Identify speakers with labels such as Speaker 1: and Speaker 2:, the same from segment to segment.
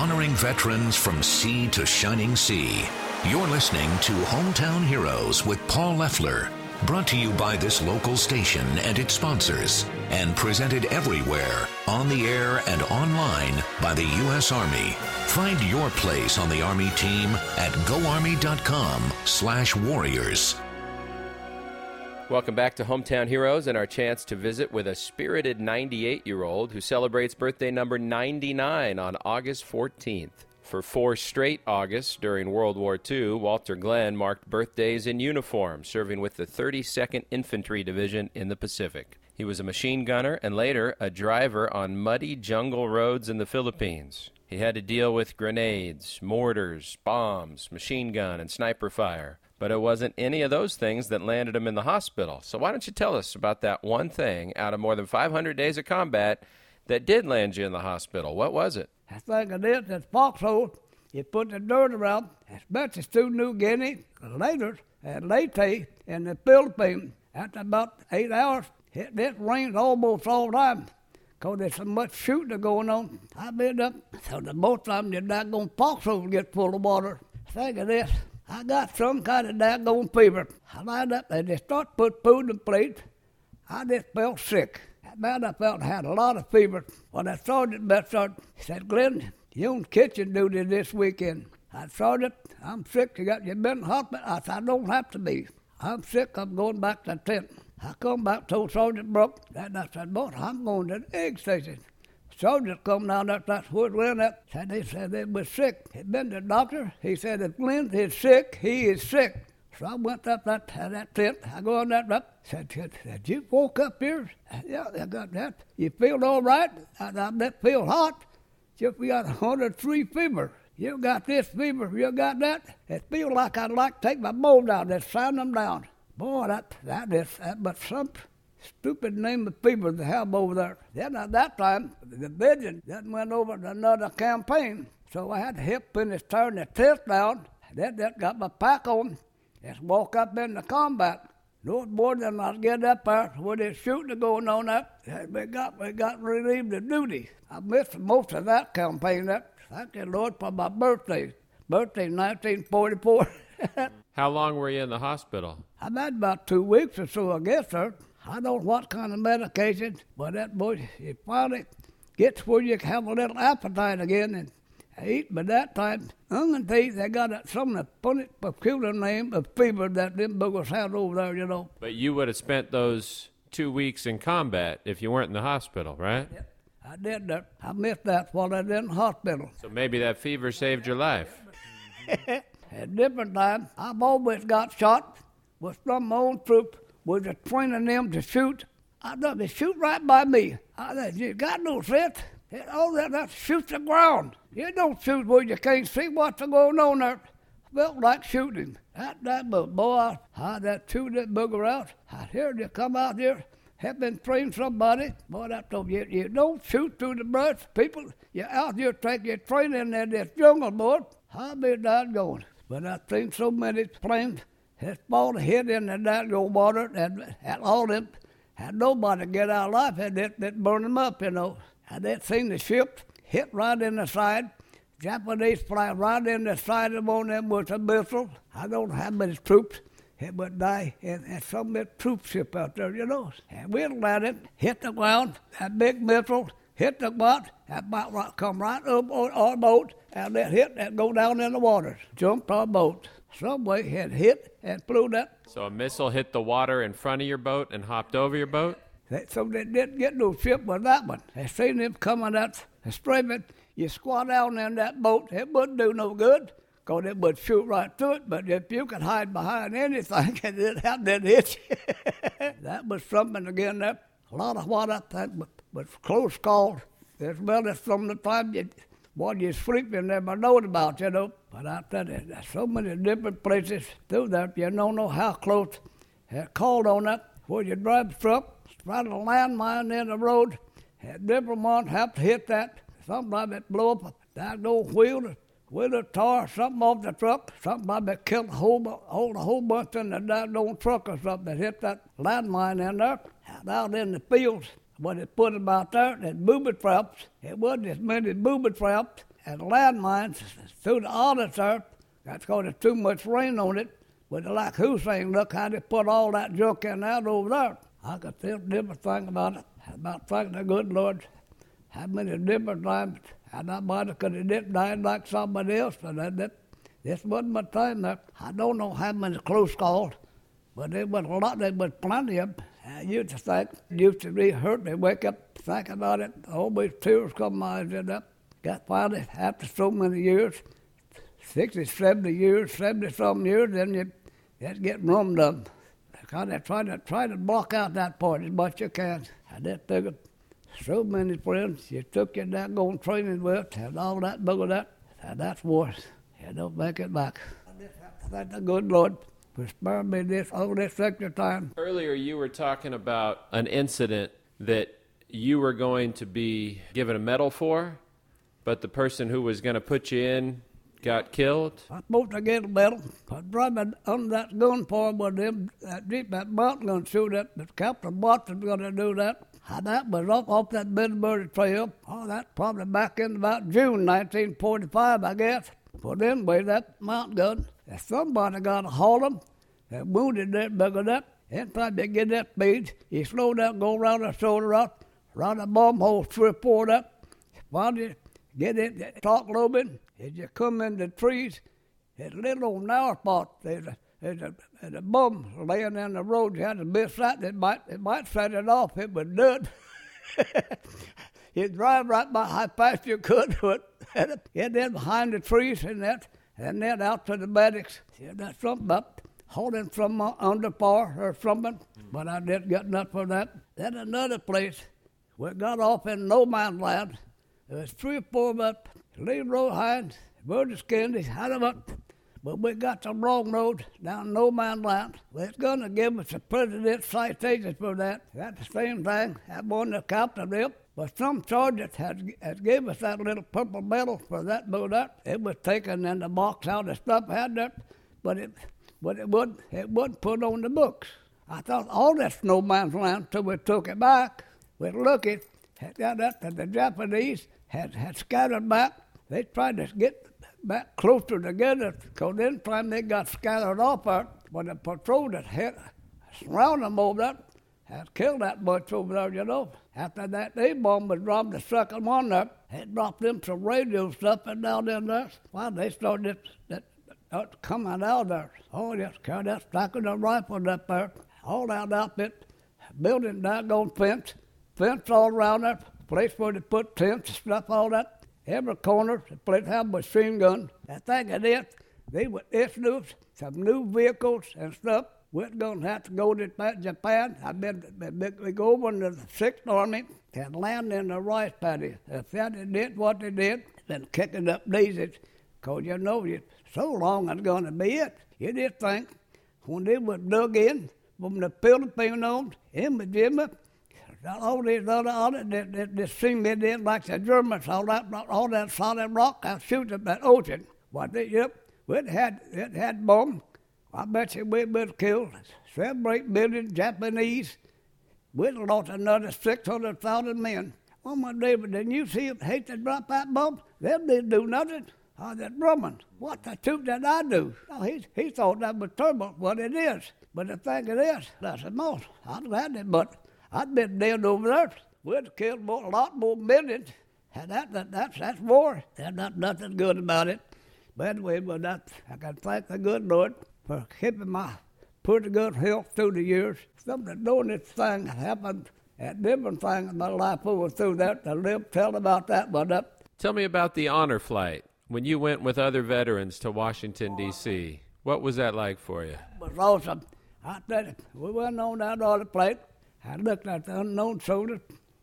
Speaker 1: honoring veterans from sea to shining sea. You're listening to Hometown Heroes with Paul Leffler, brought to you by this local station and its sponsors, and presented everywhere, on the air and online by the U.S. Army. Find your place on the Army team at goarmy.com/warriors.
Speaker 2: Welcome back to Hometown Heroes and our chance to visit with a spirited 98-year-old who celebrates birthday number 99 on August 14th. For 4 straight Augusts during World War II, Walter Glenn marked birthdays in uniform, serving with the 32nd Infantry Division in the Pacific. He was a machine gunner and later a driver on muddy jungle roads in the Philippines. He had to deal with grenades, mortars, bombs, machine gun, and sniper fire. But it wasn't any of those things that landed him in the hospital. So why don't you tell us about that one thing out of more than 500 days of combat that did land you in the hospital? What was it?
Speaker 3: I think it is that foxhole. You put the dirt around, especially through New Guinea, later at Leyte in the Philippines. After about 8 hours, it rains almost all the time because there's so much shooting going on. I been up, so the most time the daggone foxhole get full of water. Think of this. I got some kind of daggone fever. I lined up and they start put food in plate. I just felt sick. Man, I felt I had a lot of fever. When I started, he said, Glenn, you're on kitchen duty this weekend. I started, I'm sick. You been in the hospital? I said, I don't have to be. I'm sick. I'm going back to the tent. I come back, told Sergeant Brooks, and I said, boss, I'm going to the egg station. Sergeant come down there, that's where Glenn at. They said they was sick. He'd been to the doctor. He said, if Glenn is sick, he is sick. So I went up that tent. I go on that up. Said, you woke up here? Yeah, I got that. You feel all right? I that feel hot. Just we got 103 fever. You got this fever. You got that. It feel like I'd like to take my bowl down and sound them down. Boy, but some stupid name of fever they have over there. Then at that time, the division then went over to another campaign. So I had to help finish turning the test down. Then got my pack on. Just walk up into combat. No more than I'd get up there where there's shooting going on up. We got relieved of duty. I missed most of that campaign. Thank you, Lord, for my birthday. Birthday 1944.
Speaker 2: How long were you in the hospital?
Speaker 3: I've had about 2 weeks or so, I guess, sir. I don't know what kind of medication, but that boy, you finally gets where you can have a little appetite again and eat. But that time, onion teeth, they got some of the funny, peculiar name of fever that them boogers had over there, you know.
Speaker 2: But you would have spent those 2 weeks in combat if you weren't in the hospital, right?
Speaker 3: Yep, I did that. I missed that while I was in the hospital.
Speaker 2: So maybe that fever saved your life.
Speaker 3: At different times, I've always got shot with some of my own troops. Was training them to shoot. I thought they shoot right by me. I said, you got no sense. All that shoots the ground. You don't shoot where you can't see what's going on there. Felt like shooting. That boy, I that chewed that booger out. I heard you come out here, have been trained somebody. Boy, I told you, you don't shoot through the brush. People, you're out here taking your training in this jungle, boy. I'll be down going. But I've seen so many planes. His ball hit in the daggone water, and all them, had nobody get out alive, and it burned them up, you know. And they seen the ship hit right in the side. Japanese fly right in the side of one of them with a missile. I don't know how many troops it would die, and some of the troop ship out there, you know. And we landed, hit the ground, that big missile hit the ground, that might come right up on our boat, and it hit and go down in the water, jumped our boat. Some way it hit and flew that.
Speaker 2: So a missile hit the water in front of your boat and hopped over your boat?
Speaker 3: So they didn't get no ship with that one. They seen them coming out streaming. You squat down in that boat, it wouldn't do no good, because it would shoot right through it. But if you could hide behind anything, it didn't hit you. That was something again. That a lot of what I think was close calls, as well as from the time you're sleeping, never knowed about, you know. But I tell you, there's so many different places through that. You don't know how close. They're called on that. Where you drive the truck, right a landmine in the road. And different ones have to hit that. Sometimes it blow up a daggone wheel or tar, something off the truck. Sometimes it killed a whole bunch in the daggone truck or something that hit that landmine in there. And out in the fields, when they put them out there, there's booby traps. It wasn't as many booby traps and landmines through the audits there. That's because there's too much rain on it. But like Hussein, look how they put all that junk in out over there. I could feel different thing about it, about thanking the good Lord. How many different times, and I might have could have died like somebody else, but this wasn't my time. I don't know how many close calls, but there was a lot, there was plenty of them. I used to think, used to be hurt me, wake up, think about it, always tears come my eyes and up. Got finally, after so many years, 60, 70 years, 70-some years, then you get rummed up. Kind of try to block out that part as much as you can. I just figured, so many friends you took your daggone training with, and all that, and that's worse. You don't make it back. I just have to thank the good Lord for sparing me all this extra time.
Speaker 2: Earlier you were talking about an incident that you were going to be given a medal for, but the person who was going to put you in got killed.
Speaker 3: I was supposed to get a medal. I was driving under that gun farm with them, that mountain gun shoot that, but Captain Watson was going to do that. And that was off that Middlebury Trail. Oh, that's probably back in about June 1945, I guess. But anyway, that mountain gun, if somebody got to haul them, and wounded that bigger that, and time they get that speed, you slow down, go around the shoulder up, around the bomb hole, 3 or 4 that. While you get in, talk a little bit, as you come in the trees, there's a little old narrow spot. There's a bum laying in the road. You had to miss that. It might set it off. It was dead. You'd drive right by how fast you could. And then behind the trees and then out to the medics. Yeah, that's something up, holding from under par or something. But I didn't get enough for that. Then another place, we got off in no man's land. There was 3 or 4 of us, Leroy Hines, Burgess Kennedy, had them up. But we got the wrong road down no man's land. Well, it's going to give us a president's citation for that. That's the same thing. That wasn't the captain there. But some sergeant had gave us that little purple medal for that boat up. It was taken in the box out of stuff I had there, but it wasn't put on the books. I thought all that's no man's land till we took it back. We looked at that, the Japanese had scattered back. They tried to get back closer together, because then time they got scattered off there, but the patrol that had surrounded them over there had killed that bunch over there, you know. After that A-bomb was dropped, the second one there, had dropped them some radio stuff and down in there. Well, they started coming out there. Oh, yes, carried that stacking of rifles up there, all out outfit, building doggone fence all around there, place where they put tents and stuff, all that. Every corner, the place had a machine gun. The thing of it, they would issue some new vehicles and stuff. We're going to have to go to Japan. We go over to the 6th Army and land in the rice paddy. If they did what they did, then kicking up daisies. Because you know, so long it's going to be it. You just think, when they were dug in from the Filipinos, Iwo all these other, this thing they did like the Germans, all that solid rock, I shoot up that ocean. What it had bombs. I bet you we'd been killed 7 or 8 million Japanese. We'd lost another 600,000 men. Oh my David, didn't you see them hate to drop that bomb? They didn't do nothing. Oh, that Brumman, what the truth did I do? Oh, he thought that was terrible. What it is. But the thing it is, that's the most. I'm glad it, but I'd been dead over there. We'd have killed a lot more millions. And that's war. There's nothing good about it. But anyway, I can thank the good Lord for keeping my pretty good health through the years. Something doing this thing happened at different things in my life over through that. I live tell about that one up.
Speaker 2: Tell me about the honor flight when you went with other veterans to Washington, D.C. What was that like for you?
Speaker 3: It was awesome. I tell you, we went on that honor flight. I looked at the unknown soldiers.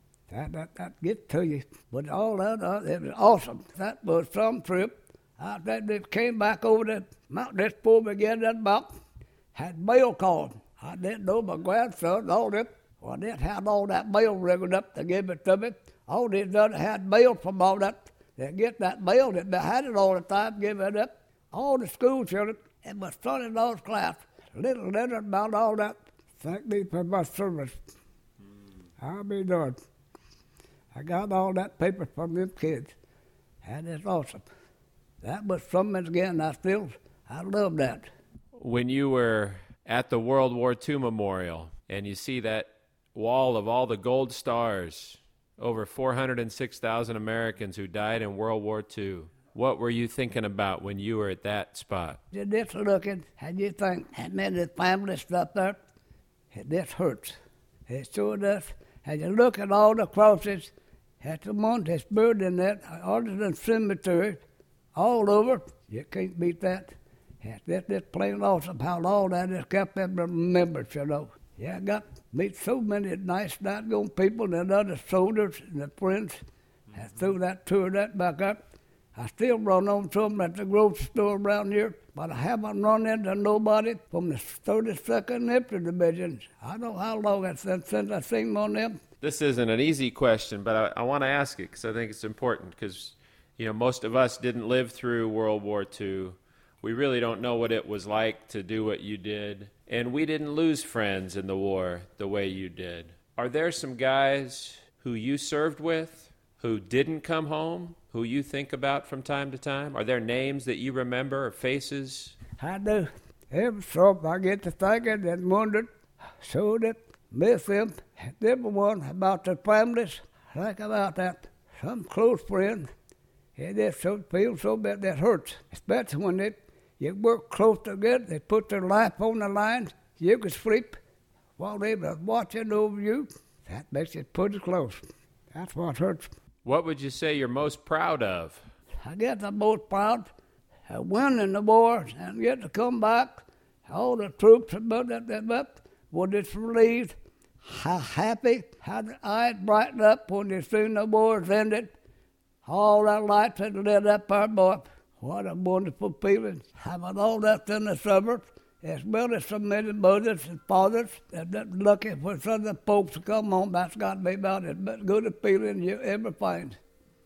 Speaker 3: That gets to you. But all that, it was awesome. That was some trip. They came back over the mountain just before we get that mountain. Had mail called. I didn't know my grandson, all that. Well, they had all that mail rigged up to give it to me. All these others had mail from all that. They get that mail, they had it all the time, give it up. All the school children, it was $20 class. Little letter about all that. Thank me for my service. I'll be done. I got all that paper from them kids. And it's awesome. That was something again, I love that.
Speaker 2: When you were at the World War II Memorial and you see that wall of all the gold stars, over 406,000 Americans who died in World War II, what were you thinking about when you were at that spot?
Speaker 3: You're just looking, and you think, and then the family stuff there, this hurts. It sure does. And you look at all the crosses, at the ones that's buried in that Arlington Cemetery, all over, you can't beat that. It's just plain awesome how all that is kept in remembrance, you know. Yeah, I got to meet so many nice, doggone people and other soldiers and their friends. And through that tour that back up, I still run on some at the grocery store around here, but I haven't run into nobody from the 32nd Infantry Division. I don't know how long it's since I seen on them.
Speaker 2: This isn't an easy question, but I want to ask it because I think it's important because, you know, most of us didn't live through World War II. We really don't know what it was like to do what you did. And we didn't lose friends in the war the way you did. Are there some guys who you served with who didn't come home, who you think about from time to time? Are there names that you remember or faces?
Speaker 3: I do. Every so I get to thinking and wondering, so that miss them, everyone about their families, think about that. Some close friends, it just feels so bad that hurts, especially when you work close together, they put their life on the line, you can sleep while they were watching over you. That makes it pretty close. That's what hurts.
Speaker 2: What would you say you're most proud of?
Speaker 3: I guess I'm most proud of winning the war and get to come back. All the troops above that were just relieved. How happy, how the eyes brightened up when they seen the wars ended. All that lights had lit up our boy. What a wonderful feeling, having all that in the suburbs, as well as so many mothers and fathers that looking for some of the folks to come home. That's got to be about as good a feeling you ever find.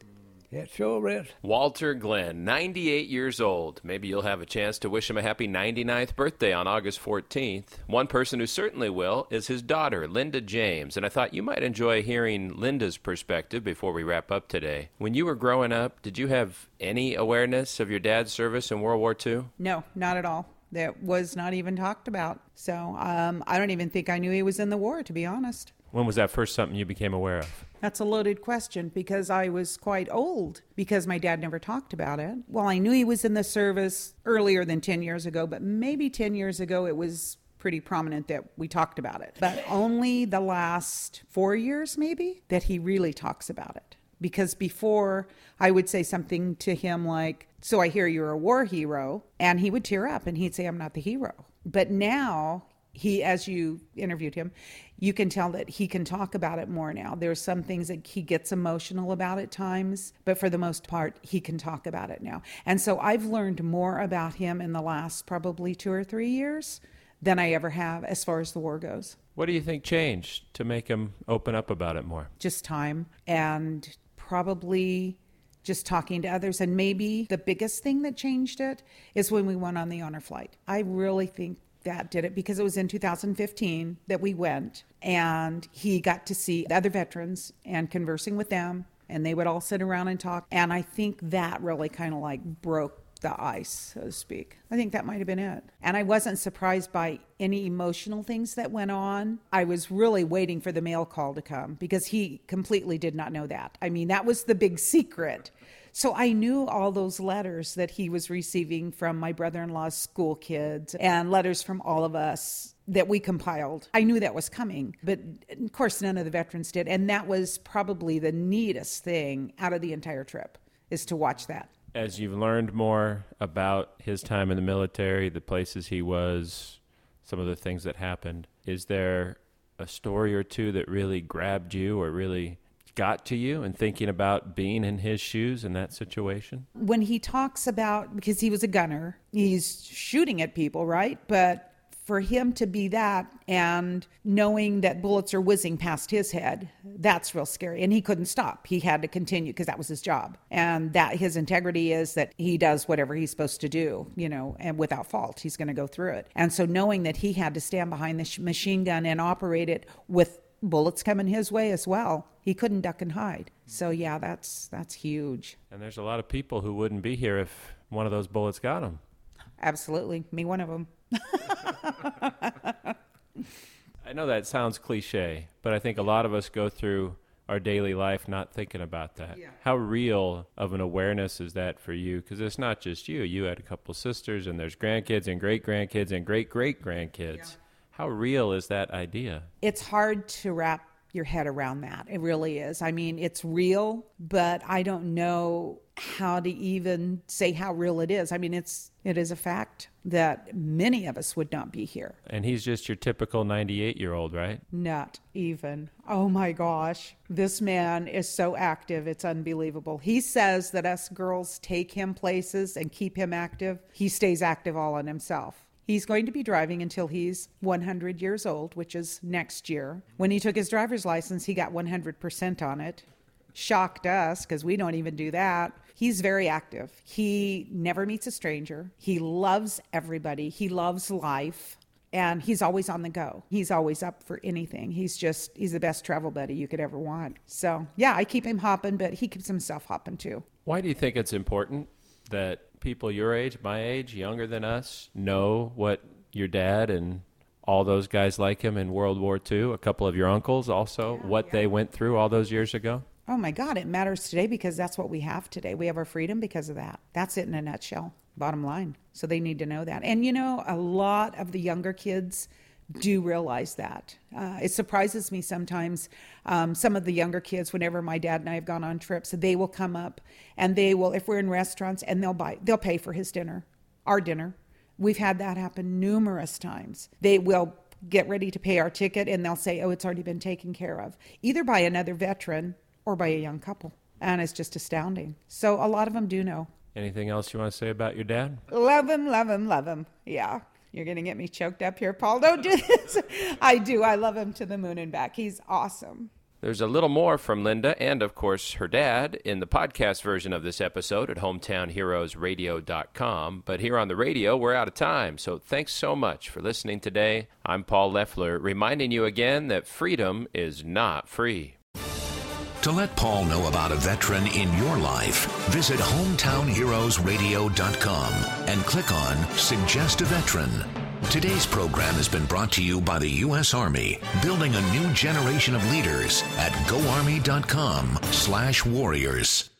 Speaker 3: It sure is.
Speaker 2: Walter Glenn, 98 years old. Maybe you'll have a chance to wish him a happy 99th birthday on August 14th. One person who certainly will is his daughter, Linda James, and I thought you might enjoy hearing Linda's perspective before we wrap up today. When you were growing up, did you have any awareness of your dad's service in World War II?
Speaker 4: No, not at all. That was not even talked about. So I don't even think I knew he was in the war, to be honest.
Speaker 2: When was that first something you became aware of?
Speaker 4: That's a loaded question because I was quite old because my dad never talked about it. Well, I knew he was in the service earlier than 10 years ago, but maybe 10 years ago it was pretty prominent that we talked about it. But only the last 4 years maybe that he really talks about it. Because before I would say something to him like, "So I hear you're a war hero," and he would tear up and he'd say, "I'm not the hero." But now he, as you interviewed him, you can tell that he can talk about it more now. There's some things that he gets emotional about at times, but for the most part, he can talk about it now. And so I've learned more about him in the last probably 2 or 3 years than I ever have as far as the war goes.
Speaker 2: What do you think changed to make him open up about it more?
Speaker 4: Just time and probably just talking to others. And maybe the biggest thing that changed it is when we went on the honor flight. I really think that did it because it was in 2015 that we went and he got to see the other veterans and conversing with them, and they would all sit around and talk. And I think that really kind of like broke the ice, so to speak. I think that might have been it. And I wasn't surprised by any emotional things that went on. I was really waiting for the mail call to come because he completely did not know that. I mean, that was the big secret. So I knew all those letters that he was receiving from my brother-in-law's school kids and letters from all of us that we compiled. I knew that was coming, but of course none of the veterans did. And that was probably the neatest thing out of the entire trip, is to watch that.
Speaker 2: As you've learned more about his time in the military, the places he was, some of the things that happened, is there a story or two that really grabbed you or really got to you in thinking about being in his shoes in that situation?
Speaker 4: When he talks about, because he was a gunner, he's shooting at people, right? But for him to be that and knowing that bullets are whizzing past his head, that's real scary. And he couldn't stop. He had to continue because that was his job. And that his integrity is that he does whatever he's supposed to do, you know, and without fault, he's going to go through it. And so knowing that he had to stand behind the machine gun and operate it with bullets coming his way as well. He couldn't duck and hide. So yeah, that's huge.
Speaker 5: And there's a lot of people who wouldn't be here if one of those bullets got him.
Speaker 4: Absolutely. Me one of them.
Speaker 5: I know that sounds cliche, but I think a lot of us go through our daily life not thinking about that. Yeah. How real of an awareness is that for you? Because it's not just you. You had a couple sisters, and there's grandkids and great-grandkids and great-great-grandkids. Yeah. How real is that idea? It's hard to wrap your head around that. It really is. I mean, it's real, but I don't know how to even say how real it is. I mean, it is a fact that many of us would not be here. And he's just your typical 98-year-old, right? Not even. Oh my gosh. This man is so active. It's unbelievable. He says that us girls take him places and keep him active. He stays active all on himself. He's going to be driving until he's 100 years old, which is next year. When he took his driver's license, he got 100% on it. Shocked us because we don't even do that. He's very active. He never meets a stranger. He loves everybody. He loves life. And he's always on the go. He's always up for anything. He's the best travel buddy you could ever want. So, yeah, I keep him hopping, but he keeps himself hopping too. Why do you think it's important that people your age, my age, younger than us, know what your dad and all those guys like him in World War II, a couple of your uncles also, they went through all those years ago? Oh my God, it matters today because that's what we have today. We have our freedom because of that. That's it in a nutshell, bottom line. So they need to know that. And you know, a lot of the younger kids do realize that. It surprises me sometimes. Some of the younger kids, whenever my dad and I have gone on trips, they will come up and they will, if we're in restaurants, and they'll pay for his dinner, our dinner. We've had that happen numerous times. They will get ready to pay our ticket and they'll say, oh, it's already been taken care of, either by another veteran or by a young couple. And it's just astounding. So a lot of them do know. Anything else you want to say about your dad? Love him, love him, love him. Yeah. You're going to get me choked up here, Paul. Don't do this. I do. I love him to the moon and back. He's awesome.
Speaker 2: There's a little more from Linda and, of course, her dad in the podcast version of this episode at hometownheroesradio.com. But here on the radio, we're out of time. So thanks so much for listening today. I'm Paul Leffler, reminding you again that freedom is not free.
Speaker 1: To let Paul know about a veteran in your life, visit hometownheroesradio.com and click on Suggest a Veteran. Today's program has been brought to you by the U.S. Army, building a new generation of leaders at goarmy.com/warriors.